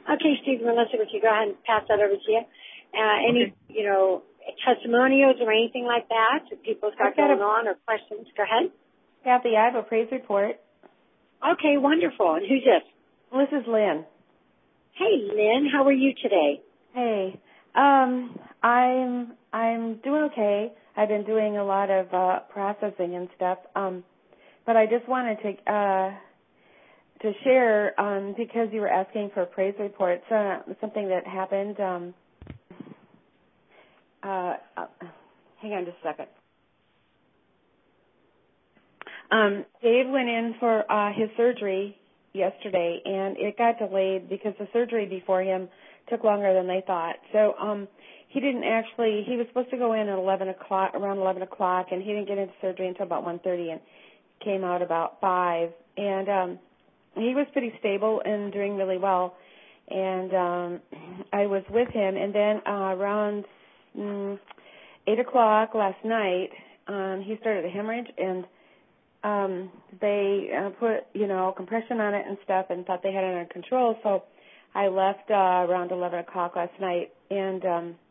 Okay, Steve, Melissa, would you go ahead and pass that over to you? Any, Okay. testimonials or anything like that that people's got going on or questions? Go ahead. Kathy, I have a praise report. Okay, wonderful. And who's this? This is Lynn. Hey, Lynn, how are you today? Hey, I'm doing okay. I've been doing a lot of processing and stuff. But I just wanted to share because you were asking for a praise report. Something that happened. Hang on just a second. Dave went in for his surgery yesterday, and it got delayed because the surgery before him took longer than they thought. So he was supposed to go in at around 11 o'clock, and he didn't get into surgery until about 1:30 and came out about 5. And he was pretty stable and doing really well. And I was with him, and then around 8 o'clock last night, he started a hemorrhage, and they put, compression on it and stuff and thought they had it under control. So I left around 11 o'clock last night, and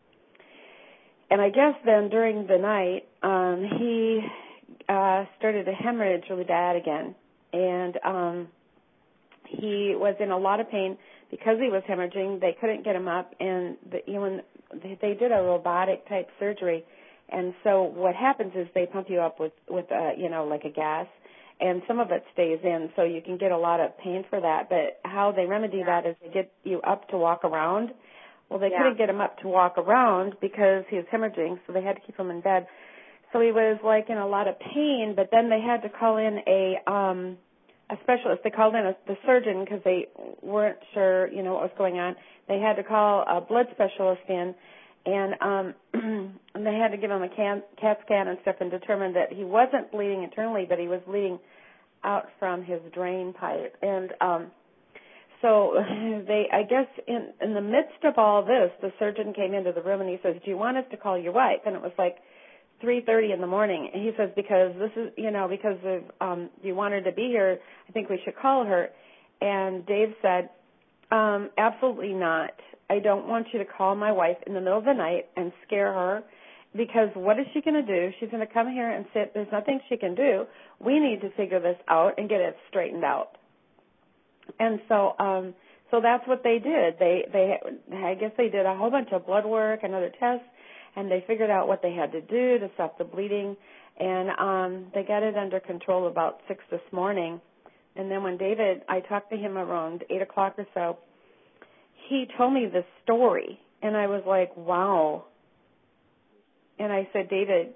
I guess then during the night, he started to hemorrhage really bad again, and he was in a lot of pain because he was hemorrhaging. They couldn't get him up, and they did a robotic type surgery. And so what happens is they pump you up with like a gas, and some of it stays in, so you can get a lot of pain for that. But how they remedy that is they get you up to walk around. Well, they couldn't get him up to walk around because he was hemorrhaging, so they had to keep him in bed. So he was like in a lot of pain, but then they had to call in a specialist. They called in the surgeon because they weren't sure, what was going on. They had to call a blood specialist in. And they had to give him a CAT scan and stuff and determine that he wasn't bleeding internally, but he was bleeding out from his drain pipe. And so I guess in the midst of all this, the surgeon came into the room and he says, "Do you want us to call your wife?" And it was like 3:30 in the morning. And he says, "Because this is, because of you want her to be here, I think we should call her." And Dave said, "Absolutely not. I don't want you to call my wife in the middle of the night and scare her, because what is she going to do? She's going to come here and sit. There's nothing she can do. We need to figure this out and get it straightened out." And so that's what they did. I guess they did a whole bunch of blood work and other tests, and they figured out what they had to do to stop the bleeding, and they got it under control about 6 this morning. And then when I talked to him around 8 o'clock or so, he told me this story, and I was like, wow. And I said, "David,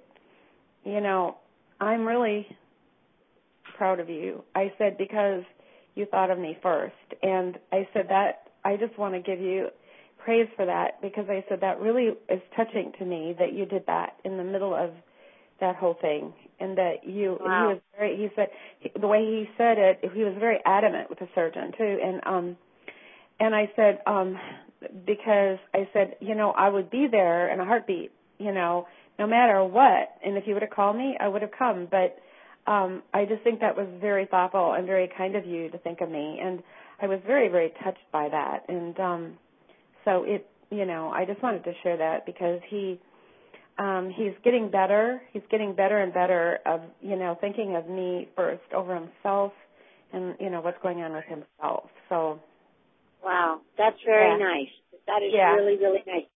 I'm really proud of you." I said, "because you thought of me first." And I said that I just want to give you praise for that, because I said that really is touching to me that you did that in the middle of that whole thing, and that you. Wow. He said the way he said it, he was very adamant with the surgeon too, and I said, because I said, I would be there in a heartbeat, no matter what. And if you would have called me, I would have come. But I just think that was very thoughtful and very kind of you to think of me. And I was very, very touched by that. And so I just wanted to share that, because he's getting better. He's getting better and better of, thinking of me first over himself and, what's going on with himself. So. Wow, that's very nice. That is really, really nice.